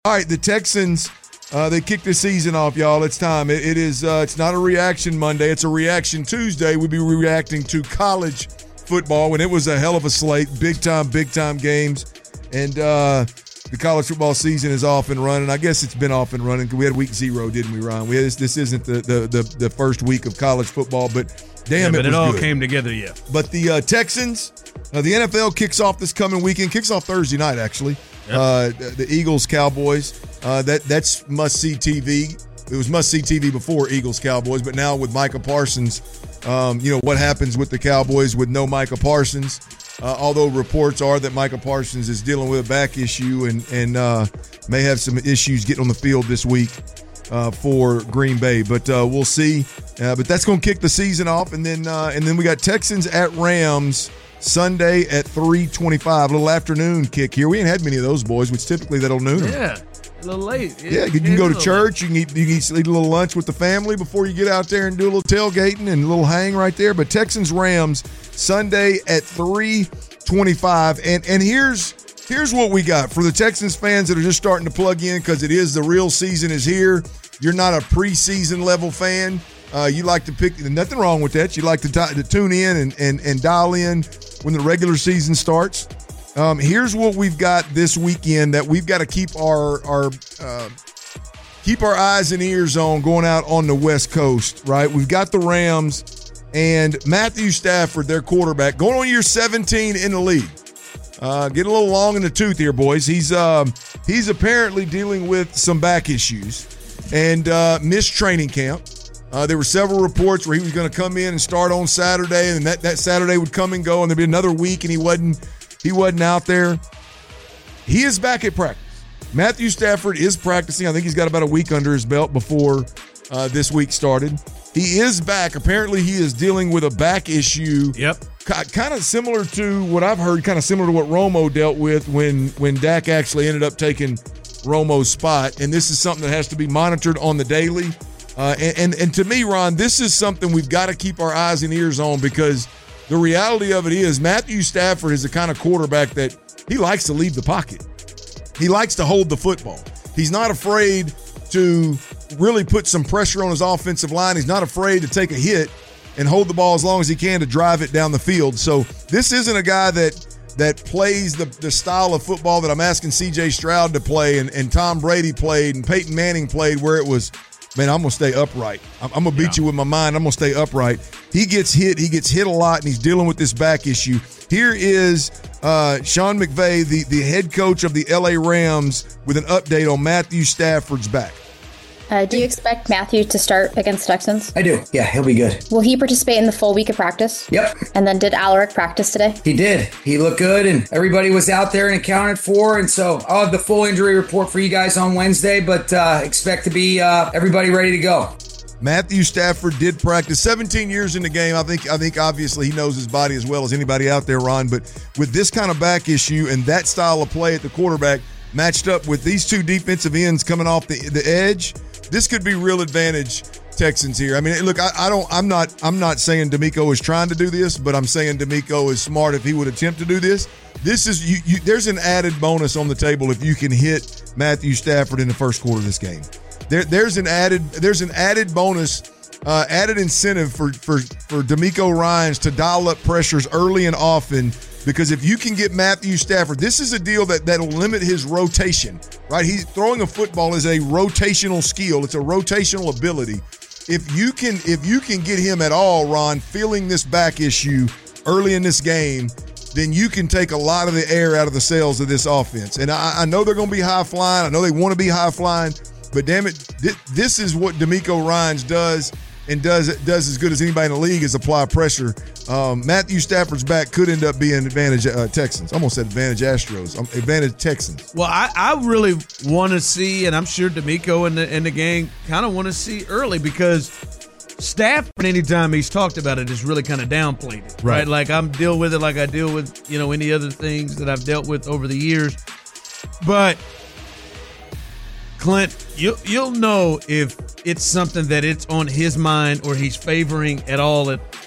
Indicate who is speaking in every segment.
Speaker 1: All right, the Texans, they kicked the season off, y'all. It's time. It's not a reaction Monday. It's a reaction Tuesday. We'll be reacting to college football when it was a hell of a slate, big time games. And the college football season is off and running. I guess it's been off and running because we had week 0, didn't we, Ron? This isn't the first week of college football, but damn,
Speaker 2: but
Speaker 1: it all
Speaker 2: came together, yeah.
Speaker 1: But the Texans, the NFL kicks off this coming weekend. Kicks off Thursday night, actually. Yep. The Eagles, Cowboys. That's must-see TV. It was must-see TV before Eagles, Cowboys, but now with Micah Parsons, what happens with the Cowboys with no Micah Parsons. Although reports are that Micah Parsons is dealing with a back issue and may have some issues getting on the field this week for Green Bay. But we'll see. But that's going to kick the season off. And then we got Texans at Rams Sunday at 3:25. A little afternoon kick here. We ain't had many of those, boys, which typically that'll noon.
Speaker 2: Yeah, a little late.
Speaker 1: Yeah, you can go to church. You can eat a little lunch with the family before you get out there and do a little tailgating and a little hang right there. But Texans Rams Sunday at 3:25. And here's what we got for the Texans fans that are just starting to plug in because it is the real season is here. You're not a preseason level fan. You like to pick, nothing wrong with that. You like to tune in and dial in when the regular season starts. Here's what we've got this weekend that we've got to keep our eyes and ears on going out on the West Coast, right? We've got the Rams and Matthew Stafford, their quarterback, going on year 17 in the league. Getting a little long in the tooth here, boys. He's apparently dealing with some back issues and missed training camp. There were several reports where he was going to come in and start on Saturday, and that Saturday would come and go, and there'd be another week, and he wasn't out there. He is back at practice. Matthew Stafford is practicing. I think he's got about a week under his belt before this week started. He is back. Apparently, he is dealing with a back issue.
Speaker 2: Yep.
Speaker 1: Kind of similar to what I've heard, kind of similar to what Romo dealt with when Dak actually ended up taking Romo's spot. And this is something that has to be monitored on the daily. And to me, Ron, this is something we've got to keep our eyes and ears on because the reality of it is Matthew Stafford is the kind of quarterback that he likes to leave the pocket. He likes to hold the football. He's not afraid to really put some pressure on his offensive line. He's not afraid to take a hit and hold the ball as long as he can to drive it down the field. So this isn't a guy that plays the style of football that I'm asking C.J. Stroud to play and Tom Brady played and Peyton Manning played where it was, man, I'm going to stay upright. I'm going to beat you with my mind. I'm going to stay upright. He gets hit a lot, and he's dealing with this back issue. Here is Sean McVay, the head coach of the L.A. Rams, with an update on Matthew Stafford's back.
Speaker 3: Do you expect Matthew to start against Texans?
Speaker 4: I do. Yeah, he'll be good.
Speaker 3: Will he participate in the full week of practice?
Speaker 4: Yep.
Speaker 3: And then did Alaric practice today?
Speaker 4: He did. He looked good, and everybody was out there and accounted for. And so I'll have the full injury report for you guys on Wednesday, but expect to be everybody ready to go.
Speaker 1: Matthew Stafford did practice 17 years in the game. I think obviously he knows his body as well as anybody out there, Ron. But with this kind of back issue and that style of play at the quarterback matched up with these two defensive ends coming off the edge, this could be real advantage Texans here. I mean, look, I'm not saying D'Amico is trying to do this, but I'm saying D'Amico is smart if he would attempt to do this. This is there's an added bonus on the table if you can hit Matthew Stafford in the first quarter of this game. There's an added bonus, added incentive for D'Amico Ryans to dial up pressures early and often, because if you can get Matthew Stafford, this is a deal that'll limit his rotation, right? He's throwing a football is a rotational skill. It's a rotational ability. If you can get him at all, Ron, feeling this back issue early in this game, then you can take a lot of the air out of the sails of this offense. And I know they're going to be high flying. I know they want to be high flying. But damn it, this is what D'Amico Ryans does and does as good as anybody in the league is apply pressure. Matthew Stafford's back could end up being advantage Texans. I almost said advantage Astros. Advantage Texans.
Speaker 2: Well, I really want to see, and I'm sure D'Amico and the gang kind of want to see early, because Stafford, anytime he's talked about it, is really kind of downplayed it, right? Like I'm deal with it like I deal with any other things that I've dealt with over the years. But Clint, you'll know if it's something that it's on his mind or he's favoring at all.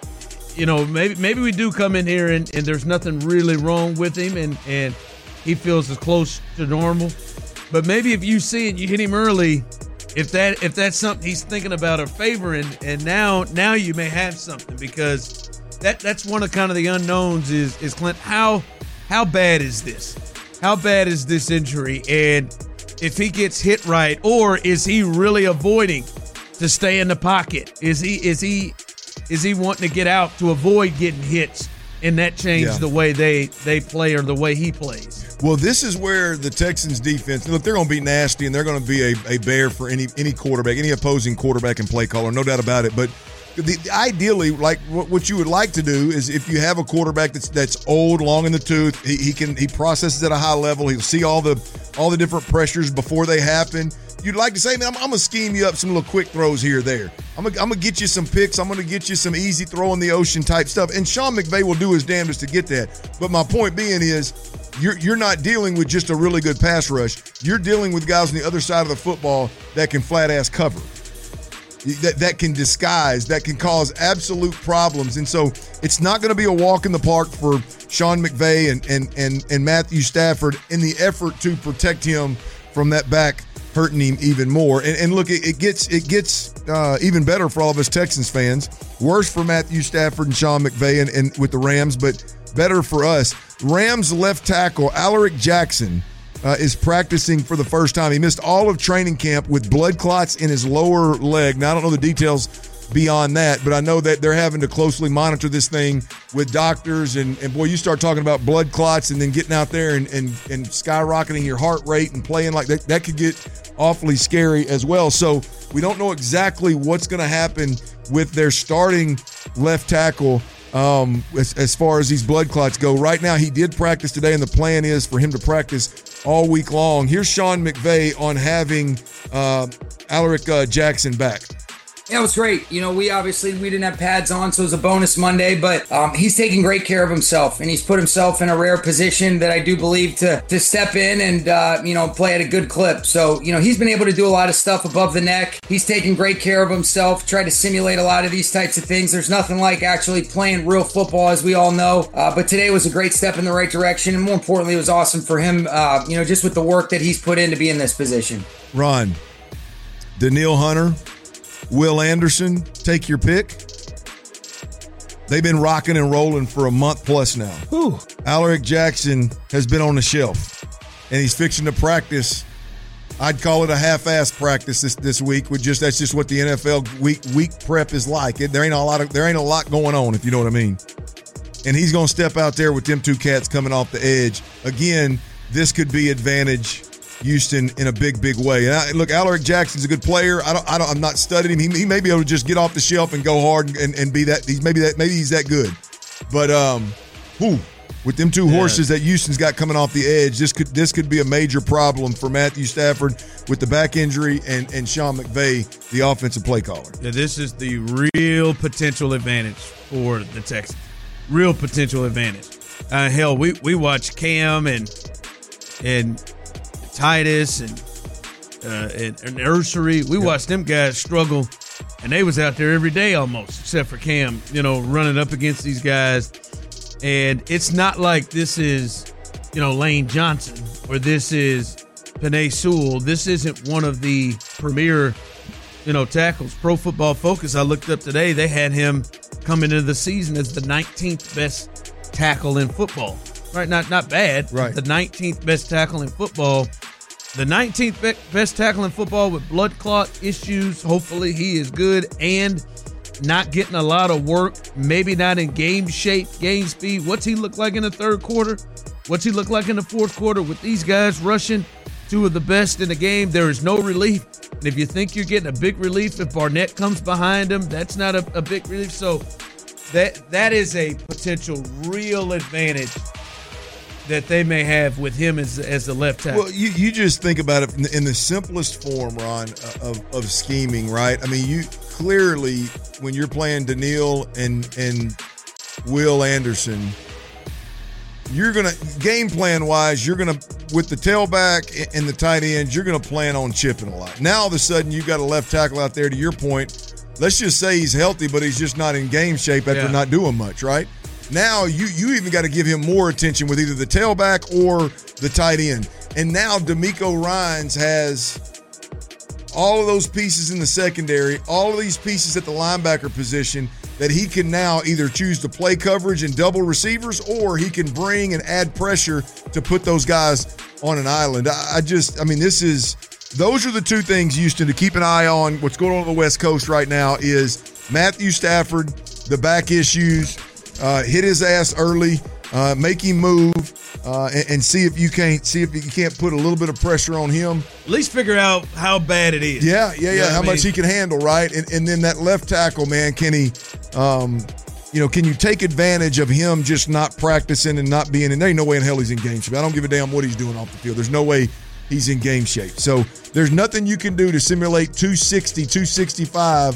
Speaker 2: Maybe we do come in here and there's nothing really wrong with him and he feels as close to normal. But maybe if you see it, you hit him early. If that's something he's thinking about or favoring, and now you may have something, because that's one of kind of the unknowns is Clint, how bad is this? How bad is this injury? And if he gets hit right, or is he really avoiding to stay in the pocket? Is he wanting to get out to avoid getting hits, and that change the way they play or the way he plays?
Speaker 1: Well, this is where the Texans defense, look, they're going to be nasty, and they're going to be a bear for any quarterback, any opposing quarterback and play caller, no doubt about it. But ideally, like what you would like to do is, if you have a quarterback that's old, long in the tooth, he processes at a high level. He'll see all the different pressures before they happen. You'd like to say, man, I'm gonna scheme you up some little quick throws here or there. I'm gonna get you some picks. I'm gonna get you some easy throw in the ocean type stuff. And Sean McVay will do his damnedest to get that. But my point being is, you're not dealing with just a really good pass rush. You're dealing with guys on the other side of the football that can flat ass cover. That can disguise, that can cause absolute problems. And so it's not going to be a walk in the park for Sean McVay and Matthew Stafford in the effort to protect him from that back hurting him even more. And look, it gets even better for all of us Texans fans. Worse for Matthew Stafford and Sean McVay and with the Rams, but better for us. Rams left tackle Alaric Jackson is practicing for the first time. He missed all of training camp with blood clots in his lower leg. Now, I don't know the details beyond that, but I know that they're having to closely monitor this thing with doctors. And boy, you start talking about blood clots and then getting out there and skyrocketing your heart rate and playing like that could get awfully scary as well. So we don't know exactly what's going to happen with their starting left tackle as far as these blood clots go. Right now, he did practice today, and the plan is for him to practice all week long. Here's Sean McVay on having Alaric Jackson back.
Speaker 4: Yeah, it was great. We didn't have pads on, so it was a bonus Monday, but he's taking great care of himself, and he's put himself in a rare position that I do believe to step in and, play at a good clip. So, he's been able to do a lot of stuff above the neck. He's taking great care of himself, tried to simulate a lot of these types of things. There's nothing like actually playing real football, as we all know, but today was a great step in the right direction, and more importantly, it was awesome for him, just with the work that he's put in to be in this position.
Speaker 1: Ron, Danielle Hunter, Will Anderson, take your pick. They've been rocking and rolling for a month plus now.
Speaker 2: Ooh.
Speaker 1: Alaric Jackson has been on the shelf, and he's fixing to practice. I'd call it a half-ass practice this week. That's just what the NFL week prep is like. There ain't a lot going on, if you know what I mean. And he's going to step out there with them two cats coming off the edge. Again, this could be advantage Houston in a big way. And look, Alaric Jackson's a good player. I'm not studying him. He may be able to just get off the shelf and go hard and be that. Maybe he's that good. But with them two horses that Houston's got coming off the edge, this could be a major problem for Matthew Stafford with the back injury and Sean McVay, the offensive play caller.
Speaker 2: Yeah, this is the real potential advantage for the Texans. Real potential advantage. Hell, we watched Cam and Titus and Ursary. We watched them guys struggle, and they was out there every day almost, except for Cam, running up against these guys. And it's not like this is, Lane Johnson or this is Penei Sewell. This isn't one of the premier, tackles. Pro Football Focus, I looked up today, they had him coming into the season as the 19th best tackle in football. Right, not bad.
Speaker 1: Right. The
Speaker 2: 19th best tackle in football. The 19th best tackle in football with blood clot issues. Hopefully he is good and not getting a lot of work. Maybe not in game shape, game speed. What's he look like in the third quarter? What's he look like in the fourth quarter? With these guys rushing, two of the best in the game, there is no relief. And if you think you're getting a big relief if Barnett comes behind him, that's not a big relief. So that is a potential real advantage that they may have with him as the left tackle.
Speaker 1: Well, you just think about it in the simplest form, Ron, of scheming, right? I mean, you clearly, when you're playing Danielle and Will Anderson, you're going to, game plan wise, you're going to, with the tailback and the tight ends, you're going to plan on chipping a lot. Now all of a sudden you've got a left tackle out there, to your point. Let's just say he's healthy, but he's just not in game shape after not doing much, right? Now you even got to give him more attention with either the tailback or the tight end. And now D'Amico Ryans has all of those pieces in the secondary, all of these pieces at the linebacker position that he can now either choose to play coverage and double receivers, or he can bring and add pressure to put those guys on an island. Those are the two things, Houston, to keep an eye on. What's going on the West Coast right now is Matthew Stafford, the back issues, hit his ass early, make him move, and see if you can't put a little bit of pressure on him.
Speaker 2: At least figure out how bad it is.
Speaker 1: Yeah. How much he can handle, right? And then that left tackle, man, can he, can you take advantage of him just not practicing and not being in? There ain't no way in hell he's in game shape. I don't give a damn what he's doing off the field. There's no way he's in game shape. So there's nothing you can do to simulate 260, 265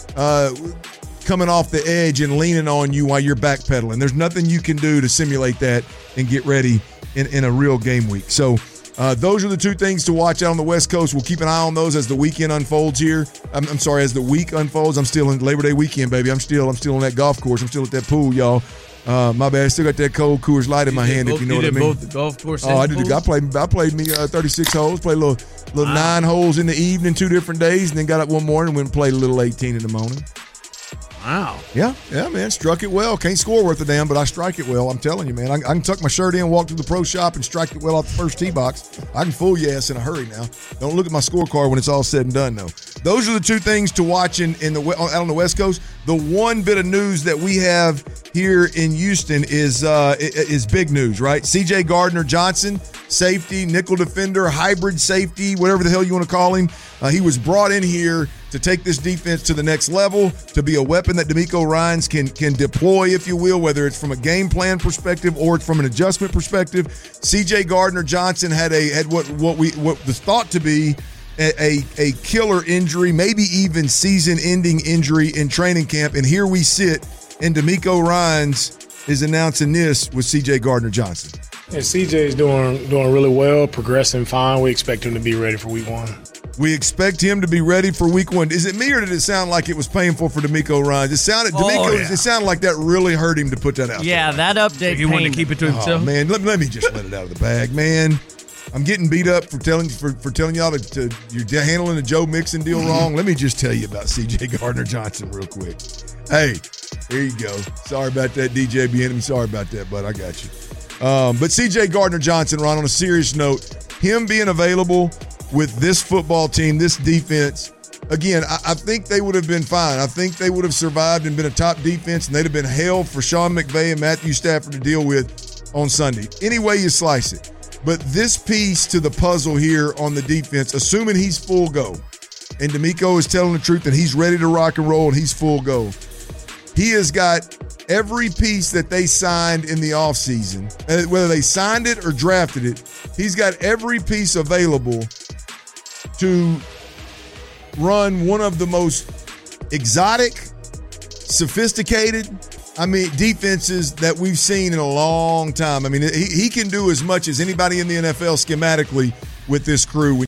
Speaker 1: coming off the edge and leaning on you while you're backpedaling. There's nothing you can do to simulate that and get ready in a real game week. So those are the two things to watch out on the West Coast. We'll keep an eye on those as the weekend unfolds here. As the week unfolds. I'm still in Labor Day weekend, baby. I'm still on that golf course. I'm still at that pool, y'all. My bad. I still got that cold Coors Light in my hand, if you know what I mean.
Speaker 2: Both the golf course.
Speaker 1: I did. I played me 36 holes. Played a little 9 holes in the evening, 2 different days, and then got up one morning and went and played a little 18 in the morning.
Speaker 2: Wow.
Speaker 1: Yeah, man. Struck it well. Can't score worth a damn, but I strike it well. I'm telling you, man. I can tuck my shirt in, walk to the pro shop, and strike it well off the first tee box. I can fool your ass in a hurry now. Don't look at my scorecard when it's all said and done, though. Those are the two things to watch out on the West Coast. The one bit of news that we have here in Houston is big news, right? C.J. Gardner-Johnson, safety, nickel defender, hybrid safety, whatever the hell you want to call him. He was brought in here to take this defense to the next level, to be a weapon that D'Amico Ryans can deploy, if you will, whether it's from a game plan perspective or it's from an adjustment perspective. C.J. Gardner-Johnson had what was thought to be a killer injury, maybe even season-ending injury in training camp, and here we sit, and D'Amico Ryans is announcing this with C.J. Gardner-Johnson.
Speaker 5: Yeah, CJ is doing really well, progressing fine. We expect him to be ready for week 1.
Speaker 1: We expect him to be ready for week 1. Is it me, or did it sound like it was painful for D'Amico Ryans? It sounded like that really hurt him to put that out.
Speaker 6: Yeah, that update.
Speaker 2: He wanted to keep it to himself.
Speaker 1: Oh, man, let me just let it out of the bag, man. I'm getting beat up for telling y'all to you're handling the Joe Mixon deal wrong. Let me just tell you about C.J. Gardner-Johnson real quick. Hey, here you go. Sorry about that, DJ Bieniemy. Sorry about that, bud. I got you. But C.J. Gardner-Johnson, Ron, on a serious note, him being available with this football team, this defense, again, I think they would have been fine. I think they would have survived and been a top defense, and they'd have been hell for Sean McVay and Matthew Stafford to deal with on Sunday. Any way you slice it. But this piece to the puzzle here on the defense, assuming he's full go, and D'Amico is telling the truth that he's ready to rock and roll and he's full go, he has got every piece that they signed in the offseason, whether they signed it or drafted it, he's got every piece available to run one of the most exotic, sophisticated, defenses that we've seen in a long time. He can do as much as anybody in the NFL schematically with this crew.